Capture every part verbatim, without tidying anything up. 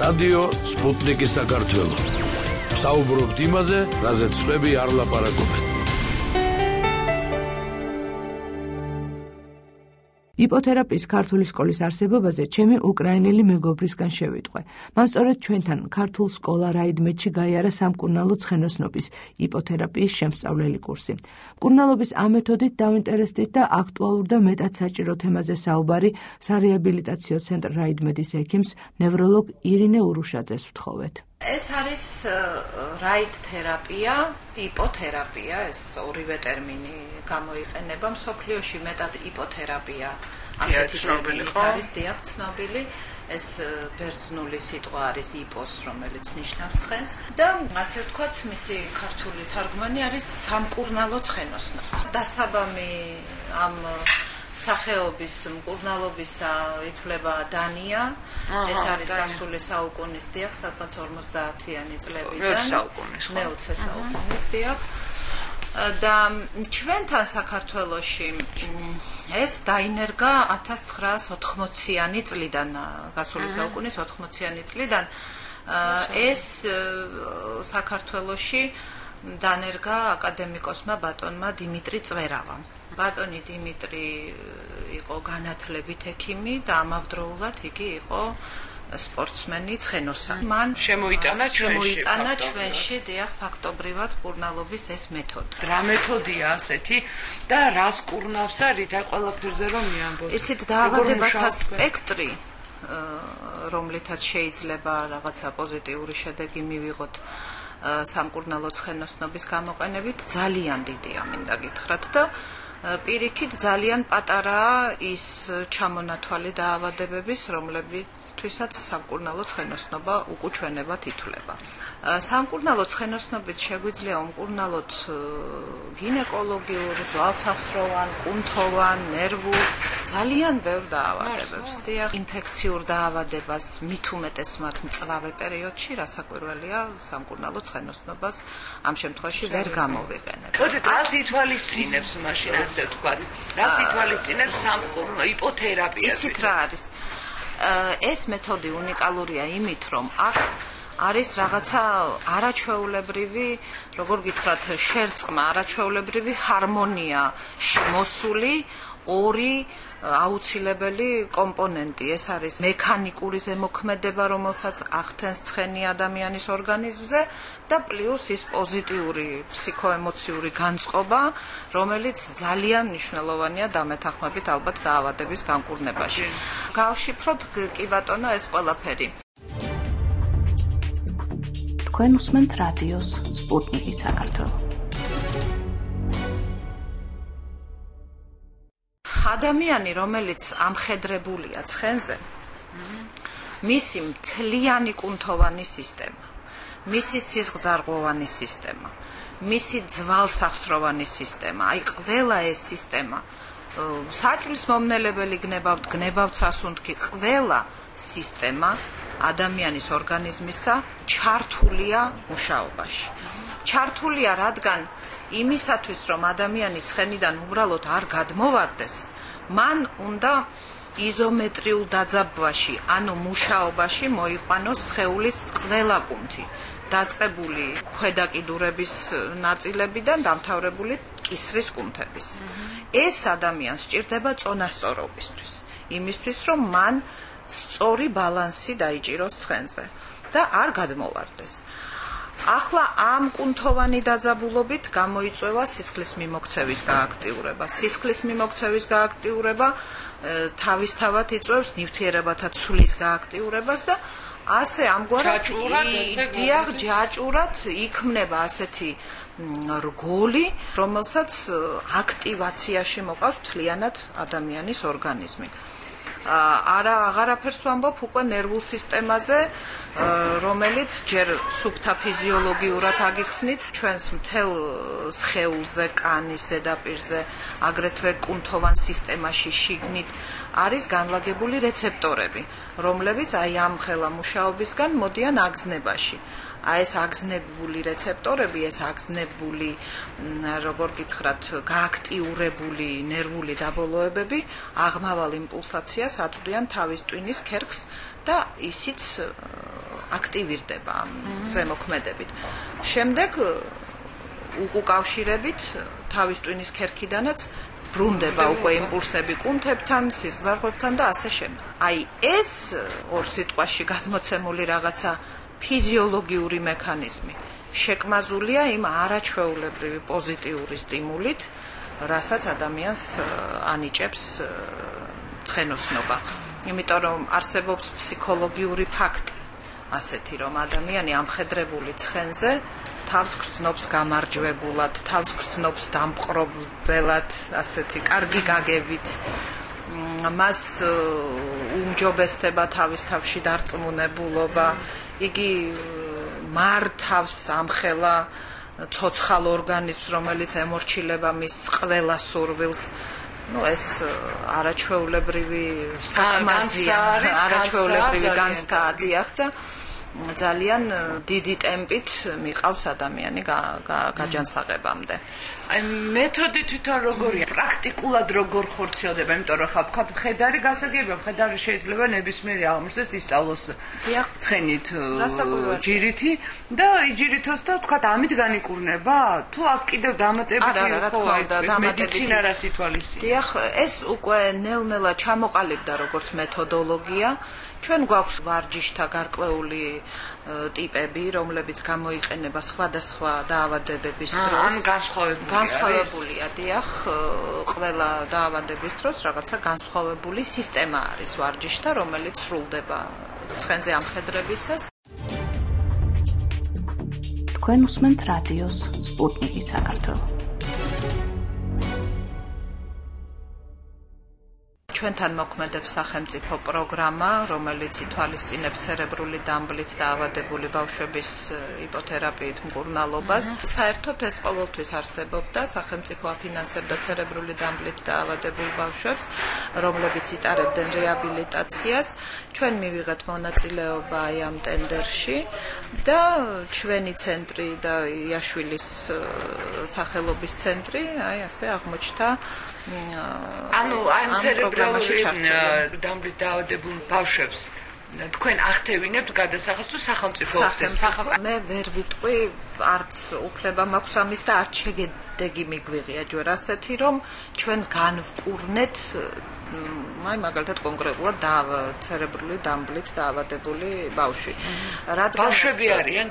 რადიო სპუტნიკი საქართველო. საუბრობთ იმაზე, რაზეც სხვები არ ლაპარაკობენ. იპოთერაპიის ქართული სკოლის არსებობაზე ჩემი უკრაინელი მეგობრისგან შევიტყვე. მან სწორედ ჩვენთან ქართულ სკოლა რაიდმედში გაიარა სამკურნალო ცხენოსნობის იპოთერაპიის შემსწავლელი კურსი. მკურნალობის ამ მეთოდით დავინტერესდით და აქტუალურ და მეტად საჭირო თემაზე საუბარი სარეაბილიტაციო ცენტრ რაიდმედის ექიმს ნევროლოგ ირინე ურუშაძეს ვთხოვეთ. ეს არის რაიდ თერაპია, იპოთერაპია, ეს ორივე ტერმინი გამოიყენება მსოფლიოში, მეტად იპოთერაპია. ასეთი ტერმინი არის დიახ ცნობილი, ეს ბერძნული სიტყვა არის იპოს, რომელიც ნიშნავს ცხენს და ასე ვთქვათ, მისი ქართული თარგმანი არის სამკურნალო ცხენოსნობა. დასაბამი ამ სახეობის მკურნალობისა ითვლება დანია. ეს არის გასული საუკუნის დიახ, სადღაც ორმოცდაათიანი წლებიდან. მეოცე საუკუნის დიახ. და ჩვენთან საქართველოში ეს დაინერგა ათას ცხრაასოთხმოციანი წლიდან, გასული საუკუნის ოთხმოციანი წლიდან. ეს საქართველოში დანერგა აკადემიკოსმა ბატონმა დიმიტრი წვერავამ. ბატონი დიმიტრი იყო განათლებით ექიმი და ამავდროულად იგი იყო სპორტსმენი ცხენოსანი. მან შემოიტანა შემოიტანა ჩვენში დიახ ფაქტობრივად მკურნალობის ეს მეთოდი. რა მეთოდია ასეთი და რას კურნავს და რით ყველაფერზე რომ მიამბობთ. იცით დაავადებათა სპექტრი, რომლითაც შეიძლება რაღაცა პოზიტიური შედეგი მივიღოთ სამკურნალო ცხენოსნობის გამოყენებით, ძალიან დიდია, მინდა გითხრათ და პირიქით ძალიან პატარაა ის ჩამონათვალი დაავადებების, რომლებითვისაც სამკურნალო ცხენოსნობა უკუჩვენებად ითვლება. სამკურნალო ცხენოსნობით შეგვიძლია უმკურნალოთ გინეკოლოგიურ, ძვალსახსროვან, კუნთოვან, ნერვულ, ძალიან ბევრ დაავადებებს, დიახ, ინფექციურ დაავადებას, მით უმეტეს მათ მწვავე პერიოდში, რასაკვირველია, სამკურნალო ცხენოსნობას ამ შემთხვევაში ვერ გამოვიყენებ. მოდით, რას ითვალისწინებს მაშინ ასე ვთქვათ? რას ითვალისწინებს სამკურნალო იპოთერაპიას? იცით რა არის? ეს მეთოდი უნიკალურია იმით, რომ აქ არის რაღაცა არაჩვეულებრივი, როგორ გითხრათ, შერწყმა, არაჩვეულებრივი ჰარმონია შემოსული ორი აუცილებელი კომპონენტი. ეს არის მექანიკური ზემოქმედება, რომელსაც ახდენს ცხენი ადამიანის ორგანიზმზე და პლუს ის პოზიტიური ფსიქოემოციური განწყობა, რომელიც ძალიან მნიშვნელოვანია დამეთანხმებით ალბათ დაავადების განკურნებაში. გავშიფროთ კი ბატონო ეს ყველაფერი. თქვენ უსმენთ რადიოს სპუტნიკი საქართველო. ადამიანი, რომელიც ამხედრებულია ცხენზე, მისი მთლიანი კუნთოვანი სისტემა, მისი სისხლძარღვოვანი სისტემა, მისი ძვალსახსროვანი სისტემა, აი ყველა ეს სისტემა, საჭმლის მომნელებელი გნებავთ, გნებავთ სასუნთქი, ყველა სისტემა ადამიანის ორგანიზმისა ჩართულია მუშაობაში. ჩართულია, რადგან იმისათვის, რომ ადამიანი ცხენიდან უბრალოდ არ გადმოვარდეს, მან უნდა იზომეტრიულ დაძაბვაში, ანუ მუშაობაში მოიყვანოს სხეულის ყველა კუნთი, დაწყებული ქვედაკიდურების ნაწილებიდან დამთავრებული კისრის კუნთების. ეს ადამიანს სჭირდება წონასწორობისთვის, იმისთვის, რომ მან სწორი ბალანსი დაიჭიროს ცხენზე და არ გადმოვარდეს. ახლა ამ კუნთოვანი დაძაბულობით გამოიწვევა სისხლის მიმოქცევის გააქტიურება. სისხლის მიმოქცევის გააქტიურება თავისთავად იწვევს ნივთიერებათა ცვლის გააქტიურებას და ასე ამგვარად დიახ ჯაჭურად იქმნება ასეთი რგოლი, რომელსაც აქტივაციაში მოყავს მთლიანად ადამიანის ორგანიზმი. არა აღარაფერს ვამბობ უკვე ნერვულ სისტემაზე, რომელიც ჯერ სუფთა ფიზიოლოგიურად აგიხსნით ჩვენს მთელ სხეულზე, კანის ზედაპირზე, აგრეთვე კუნთოვან სისტემაში შიგნით არის განლაგებული რეცეპტორები, რომლებიც აი ამ ხელა მუშაობისგან მოდიან აგზნებაში. აი ეს აგზნებული რეცეპტორები, ეს აგზნებული, როგორ გითხრათ, გააქტიურებული ნერვული დაბოლოებები აღმავალ იმპულსაციას აწვდიან თავის ტვინის ქერქს და ისიც აქტივირდება ამ ზემოქმედებით. შემდეგ უკავშირებით თავის ტვინის ქერქიდანაც ბრუნდება უკვე იმპულსები კუნთებთან, სისხლძარღვებთან და ასე შემდეგ. აი ეს ორ სიტყვაში გადმოცემული რაღაცა ფიზიოლოგიური მექანიზმი შეკმაზულია იმ არაჩვეულებრივი პოზიტიური სტიმულით, რასაც ადამიანს ანიჭებს ცხენოსნობა. იმიტომ რომ არსებობს ფსიქოლოგიური ფაქტი ასეთი, რომ ადამიანი ამხედრებული ცხენზე თავს გრძნობს გამარჯვებულად, თავს გრძნობს დამპყრობელად, ასეთი კარგი გაგებით. მას უმჯობესდება თავის თავში დარწმუნებულობა, იგი მართავს ამხელა ცოცხალ ორგანიზმს, რომელიც ემორჩილება მის ყველა სურვილს. ну ეს არაჩვეულებრივი საკმაზია, არაჩვეულებრივი განცდა დიახ და ძალიან დიდი ტემპით მიყავს ადამიანი გაჯანსაღებამდე. აი მეთოდი თვითონ როგორია? პრაქტიკულად როგორ ხორციელდება? იმიტომ რომ ხა ვქოთ მხედარი გასაგებია, მხედარი შეიძლება ნებისმიერი აღმოჩნდეს ისწავლოს ცხენით, ჯირითი და იჯირითოს და ვქოთ ამით განიკურნება? თუ აქ კიდევ დამატებითი ხო აი მედიცინა რა სიტუაცია? დიახ, ეს უკვე ნელ-ნელა ჩამოყალიბდა როგორც მეთოდოლოგია. ჩვენ გვაქვს ვარჯიშთა გარკვეული ტიპები, რომლებიც გამოიყენება სხვადასხვა დაავადებების დროს. ან განსხვავებულია. განსხვავებულია, დიახ, ყველა დაავადების დროს რაღაცა განსხვავებული სისტემა არის ვარჯიშთა, რომელიც სრულდება ცხენზე ამხედრებისას. თქვენ უსმენთ რადიოს სპუტნიკი საქართველო. ჩვენთან მოქმედებს სახელმწიფო პროგრამა, რომელიც ითვალისწინებს ცერებრული დამბლით დაავადებული ბავშვების იპოთერაპიით მკურნალობას. საერთოდ ეს ყოველთვის არსებობდა, სახელმწიფო აფინანსებდა ცერებრული დამბლით დაავადებულ ბავშვებს, რომლებიც იტარებდნენ რეაბილიტაციას. ჩვენ მივიღეთ მონაწილეობა აი ამ ტენდერში და ჩვენი ცენტრი და იაშვილის სახელობის ცენტრი, აი ასე აღმოჩნდა ანუ ამ ცერებრული დამბლით დაავადებულ ბავშვებს თქვენ ახდევინებთ გადასახადს თუ სახელმწიფო სახელმწიფო მე ვერ ვიტყვი არც უფლება მაქვს ამის და არც შედეგი მიგვიღია ჯერ ასეთი რომ ჩვენ განვკურნეთ აი მაგალითად კონკრეტულად ცერებრული დამბლით დაავადებული ბავშვი. ბავშვები არიან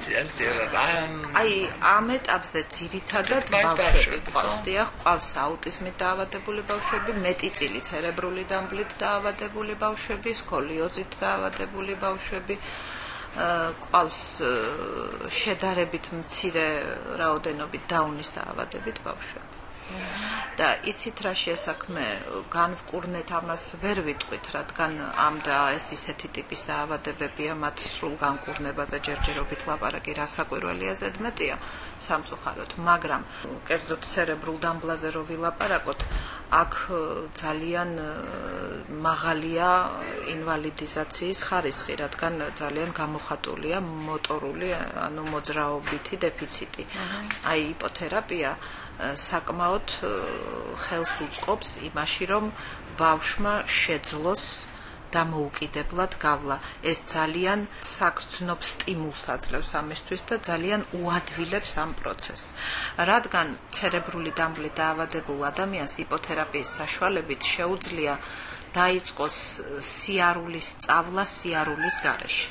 აი ამ ეტაპზე ძირითადად ბავშვები ყავს. დიახ, ყავს აუტიზმით დაავადებული ბავშვები, მეტი წილი ცერებრული დამბლით დაავადებული ბავშვები, სკოლიოზით დაავადებული ბავშვები. ყავს შედარებით მცირე რაოდენობით დაუნის დაავადებით ბავშვები. და იცით რა შესაქმე განვკურნეთ ამას ვერ ვიტყვით, რადგან ამ და ეს ისეთი ტიპის დაავადებებია, მათ სრულ განკურნებაზე ჯერჯერობით ლაპარაკი რასაკვირველია ზედმეტია სამწუხაროდ, მაგრამ კერძოდ ცერებრულ დამბლაზე რო ვილაპარაკოთ, აქ ძალიან მაღალია ინვალიდიზაციის ხარისხი, რადგან ძალიან გამოხატულია მოტორული, ანუ მოძრაობითი დეფიციტი. აი იპოთერაპია საკმაოდ ხელს უწყობს იმაში, რომ ბავშვმა შეძლოს დამოუკიდებლად გავლა. ეს ძალიან საგრძნობ სტიმულს აძლევს ამისთვის და ძალიან უადვილებს ამ პროცესს. რადგან ცერებრული დამბლით დაავადებულ ადამიანს იპოთერაპიის საშუალებით შეუძლია დაიწყოს სიარულის სწავლა სიარულის გარეშე.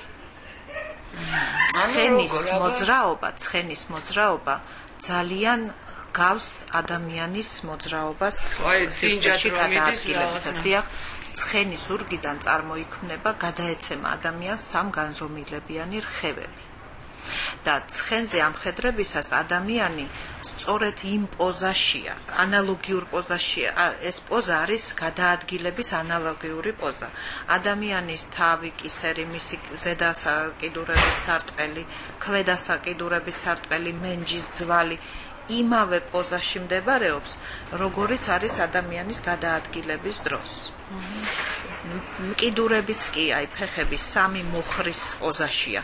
ცხენის მოძრაობა, ცხენის მოძრაობა ძალიან გავს ადამიანის მოძრაობას სივრცეში გადაადგილებისას. დიახ, ცხენის ზურგიდან წარმოიქმნება, გადაეცემა ადამიანს სამგანზომილებიანი რხევები. და ცხენზე ამხედრებისას ადამიანი სწორედ იმ პოზაშია, ანალოგიურ პოზაშია. ეს პოზა არის გადაადგილების ანალოგიური პოზა. ადამიანის თავი, კისერი, მისი ზედა საკიდურების სარტყელი, ქვედა საკიდურების სარტყელი, მენჯის ძვალი იმავე პოზაში მდებარეობს, როგორიც არის ადამიანის გადაადგილების დროს. მკიდურებიც კი, აი ფეხების სამი მოხრის პოზაშია.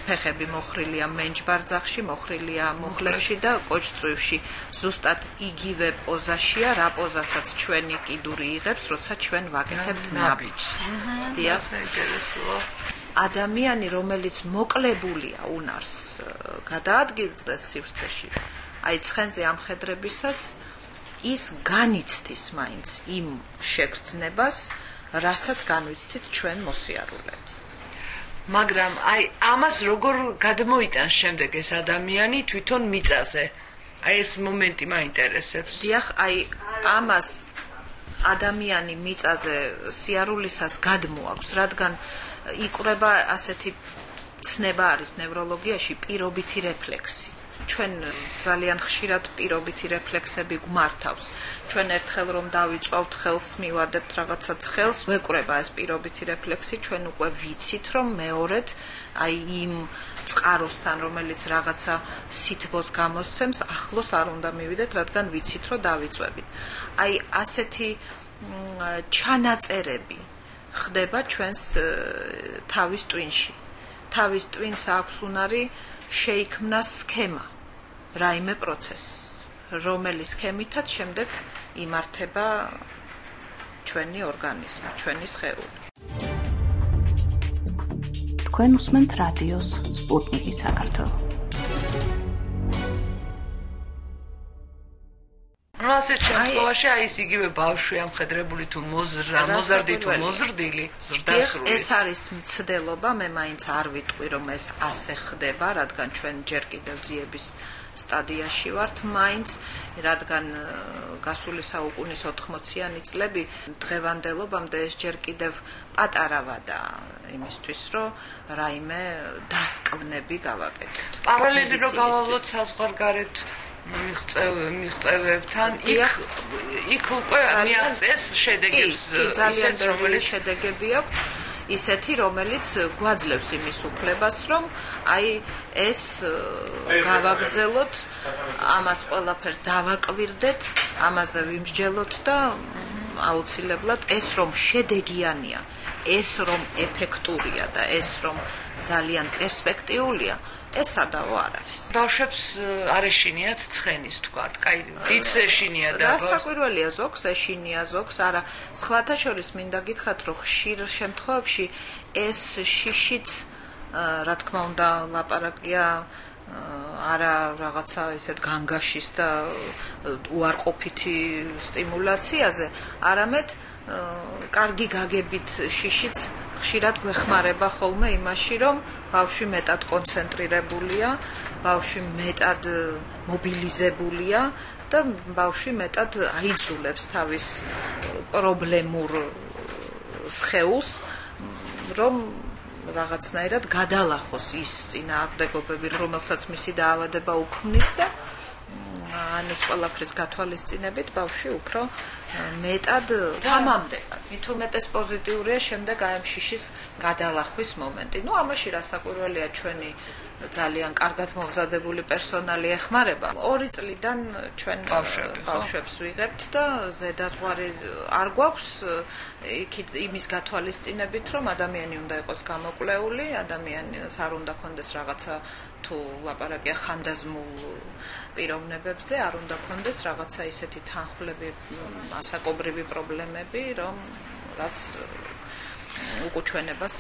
ფეხები მოხრილია მენჯბარძახში, მოხრილია მუხლებში და კოჭწვივში. ზუსტად იგივე პოზაშია, რა პოზასაც ჩვენი კიდური იღებს, როცა ჩვენ ვაკეთებთ ნაბიჯს. დიახ, საინტერესოა. ადამიანი, რომელიც მოკლებულია უნარს გადაადგილდეს სივრცეში, აი ცხენზე ამხედრებისას ის განიცდის მაინც იმ შეგრძნებას, რასაც განვიცდით ჩვენ მოსიარულეები. მაგრამ აი ამას როგორ გადმოიტანს შემდეგ ეს ადამიანი თვითონ მიწაზე? აი ეს მომენტი მაინტერესებს. დიახ, აი ამას ადამიანი მიწაზე სიარულისას გადმოაქვს, რადგან იკვრება ასეთი ცნება არის ნევროლოგიაში პირობითი რეფლექსი. ჩვენ ძალიან ხშირად პირობითი რეფლექსები გვმართავს. ჩვენ ერთხელ რომ დავიწვავთ ხელს, მივადებთ რაღაცა ცხელს, ვეკვრება ეს პირობითი რეფლექსი, ჩვენ უკვე ვიცით რომ მეორედ აი იმ წყაროსთან, რომელიც რაღაცა სითბოს გამოსცემს, ახლოს არ უნდა მივიდეთ, რადგან ვიცით რომ დავიწვევით. აი ასეთი ჩანაწერები ხდება ჩვენს თავის ტვინში. თავის ტვინს აქვს უნარი შეიქმნა სქემა რაიმე პროცესის, რომელიც სქემითაც შემდეგ იმართება ჩვენი ორგანიზმი, ჩვენი სხეული. თქვენ უსმენთ რადიოს სპუტნიკი საქართველო. ასეთ შემთხვევაში აი ეს იგივე ბავშვი ამხედრებული თუ მოზრა, მოზარდი თუ მოზრდილი, ზრდასრული. ეს არის მცდელობა, მე მაინც არ ვიტყვი რომ ეს ასე ხდება, რადგან ჩვენ ჯერ კიდევ ძიების სტადიაში ვართ, მაინც რადგან გასული საუკუნის ოთხმოციანი წლები დღევანდელობამდე ეს ჯერ კიდევ პატარავა და იმისთვის რომ რაიმე დასკვნები გავაკეთოთ. პარალელი რო გავავლოთ საზღვარგარეთ მიღწევებთან, იქ იქ უკვე მიაღწეს შედეგებს, ძალიან ძლიერი შედეგები აქვს, ისეთი რომელიც გვაძლევს იმის უფლებას, რომ აი ეს გავაგრძელოთ, ამას ყველაფერს დავაკვირდეთ, ამაზე ვიმსჯელოთ და აუცილებლად ეს რომ შედეგიანია, ეს რომ ეფექტურია და ეს რომ ძალიან პერსპექტიულია, ეს სადავო არ არის. ბავშვებს არ ეშინიათ ცხენის თქვათ, კაი, დიდს ეშინია და გასაკვირველია, ზოგს ეშინია, ზოგს არა. სხვათა შორის მინდა გითხრათ, რომ ხშირ შემთხვევებში ეს შიშიც, რა თქმა უნდა, ლაპარაკია არა რაღაცა ისეთ განგაშის და უარყოფითი სტიმულაციაზე, არამედ კარგი გაგებით შიშიც ხშირად გვეხმარება ხოლმე იმაში, რომ ბავშვი მეტად კონცენტრირებულია, ბავშვი მეტად მობილიზებულია და ბავშვი მეტად აიძულებს თავის პრობლემურ სხეულს, რომ რაღაცნაირად გადალახოს ის წინააღმდეგობები, რომელსაც მისი დაავადება უქმნის და ამის ყველაფრის გათვალისწინებით ბავშვი უფრო მეტად თამამდება. მით უმეტეს პოზიტიურია შემდეგ აი ამ შიშის გადალახვის მომენტი. ნუ ამაში რასაკვირველია ჩვენი ძალიან კარგად მომზადებული პერსონალი ეხმარება. ორი წლიდან ჩვენ ბავშვებს ვიღებთ და ზედაზღვარი არ გვაქვს იქით იმის გათვალისწინებით, რომ ადამიანი უნდა იყოს გამოკვლეული, ადამიანს არ უნდა ქონდეს რაღაცა თუ ლაპარაკია ხანდაზმულ პიროვნებებზე, არ უნდა ქონდეს რაღაცა ისეთი თანხვლები, ასაკობრივი პრობლემები, რომ რაც უკუჩვენებას.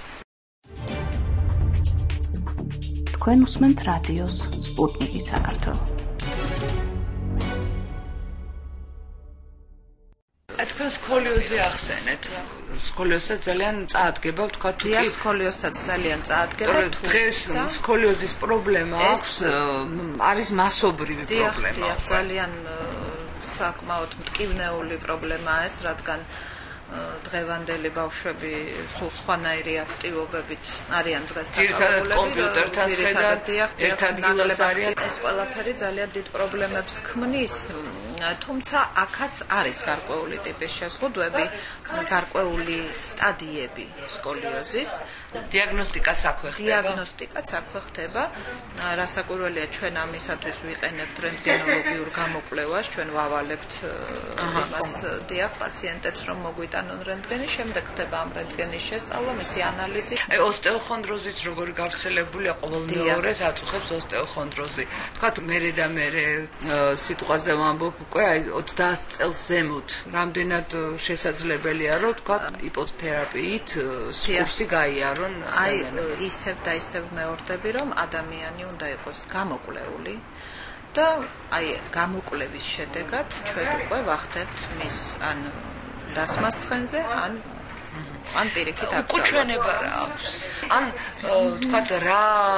თქვენ უსმენთ რადიოს სპუტნიკი საქართველო. თქვენ სკოლიოზი ახსენეთ. სკოლიოზსაც ძალიან წაადგება, თქვა თუ კი სკოლიოზსაც ძალიან წაადგება. დღეს სკოლიოზის პრობლემა აქვს, არის მასობრივი პრობლემა. დიახ, ძალიან საკმაოდ მტკივნეული პრობლემაა ეს, რადგან დღევანდელი ბავშვები სულ სხვანაირი აქტივობებით არიან დღეს დაკავებული. კომპიუტერთან შედარებით ერთ ადგილას არიან. ეს ყველაფერი ძალიან დიდ პრობლემებს ქმნის. თუმცა აქაც არის გარკვეული ტიპის შეზღუდვები, გარკვეული სტადიები სკოლიოზის. დიაგნოსტიკაც აქვე ხდება. დიაგნოსტიკაც აქვე ხდება. რასაკვირველია, ჩვენ ამისათვის ვიყენებთ რენტგენოლოგიურ გამოკვლევას, ჩვენ ვავალებთ იმას დიახ პაციენტებს, რომ მოგვიტანონ რენტგენი, შემდეგ ხდება ამ რენტგენის შესწავლა, მისი ანალიზი. აი ოსტეოხონდროზიც როგორი გავრცელებულია, ყოველ მეორეს აწუხებს ოსტეოხონდროზი. თქვათ მერე და მერე სიტყვაზე ვამბობ უკვე აი ოცდაათ წელს ზემოთ. რამდენად შესაძლებელია, რომ თქვათ იპოთერაპიით კურსი გაიარონ? აი ისევ და ისევ მეორდები, რომ ადამიანი უნდა იყოს გამოკვლეული და აი გამოკვლევის შედეგად ჩვენ უკვე ვახდებთ მის ან დასმას ცხენზე, ან ან პირიქით აკრძალვას. უკუჩვენება რა აქვს? ან თქვათ რა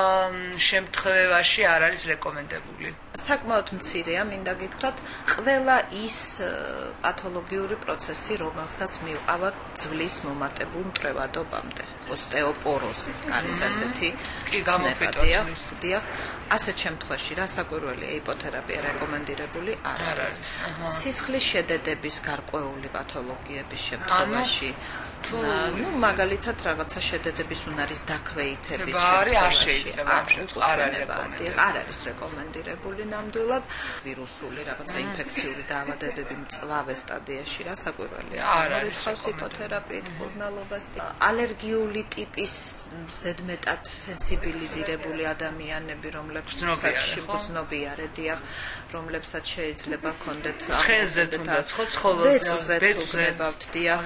შემთხვევაში არ არის რეკომენდებული? საკმაოდ მცირეა, მინდა გითხრათ, ყველა ის პათოლოგიური პროცესი, რომელსაც მივყავართ ძვლის მომატებულ მტრევადობამდე. ოსტეოპოროზი არის ასეთი გამოფიტვა. დიახ, ასეთ შემთხვევაში რასაკვირველია, იპოთერაპია რეკომენდირებული არ არის. სისხლის შედედების გარკვეული პათოლოგიების შემთხვევაში ну მაგალითად რაღაცა შედედების უნარის დაქვეითების შემთხვევაში არ შეიძლება არ არის არ არის რეკომენდირებული ნამდვილად ვირუსული რაღაცა ინფექციური დაავადებები მწვავე სტადიაში რასაკვირველია არ არის იპოთერაპიით მკურნალობას ალერგიული ტიპის ზედმეტად სენსიბილიზირებული ადამიანები რომლებსაც შეგრძნობიარე დიახ რომლებსაც შეიძლება ჰქონდეთ ცხენზე თუნდაც ხო ცხოველზე ბეწვებავთ დიახ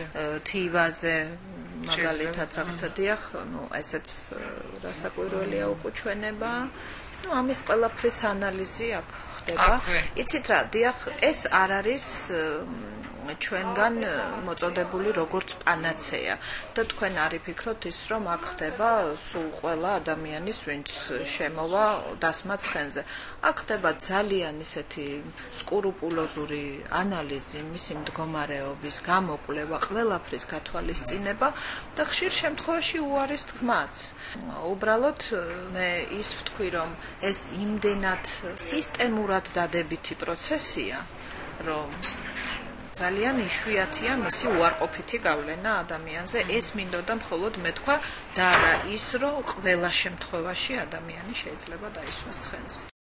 თივაზე მაგალითად რაღაცა დიახ ну ესეც რასაკვირველია უკუჩვენება ну ამის ყველაფრის ანალიზი აქ ხდება იცით რა დიახ ეს არ არის ჩვენგან მოწოდებული როგორც პანაცეა და თქვენ არ იფიქროთ ის რომ აქ ხდება სულ ყველა ადამიანის ვინც შემოვა დასმა ცხენზე აქ ხდება ძალიან ისეთი სკრუპულოზური ანალიზი მისი მდგომარეობის გამოკვლევა ყველაფრის გათვალისწინება და ხშირ შემთხვევაში უარის თქმაც უბრალოდ მე ის ვთქვი რომ ეს იმდენად სისტემურად დადებითი პროცესია რომ ძალიან იშვიათია მისი უარყოფითი გავლენა ადამიანზე. ეს მინდოდა მხოლოდ მეთქვა და არა ის, რომ ყველა შემთხვევაში ადამიანი შეიძლება დაისვას ცხენზე.